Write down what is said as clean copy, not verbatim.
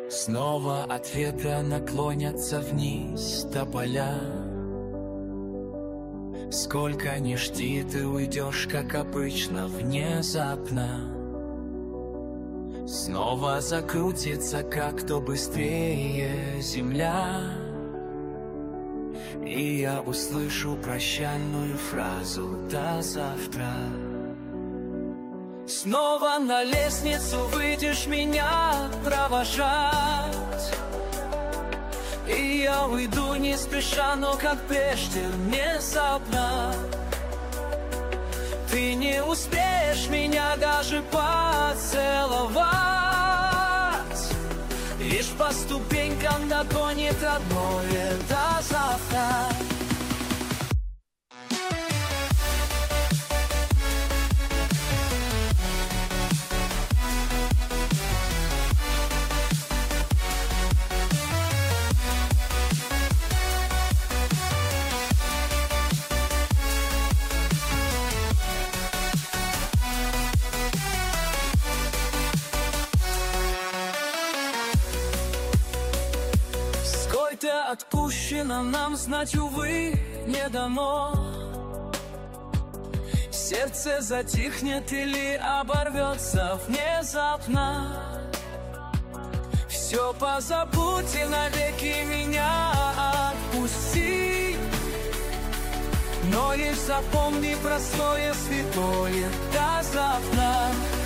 Снова от ветра наклонятся вниз тополя. Сколько ни жди, ты уйдешь, как обычно, внезапно. Снова закрутится как-то быстрее земля, и я услышу прощальную фразу «до завтра». Снова на лестницу выйдешь меня провожать, и я уйду не спеша, но как прежде внезапно. Ты не успеешь меня даже поцеловать, лишь по ступенькам догонит родное «до завтра». Сколько отпущено нам, знать, увы, не дано. Сердце затихнет или оборвется внезапно. Все позабудь и навеки меня отпусти. Но лишь запомни простое святое «до завтра».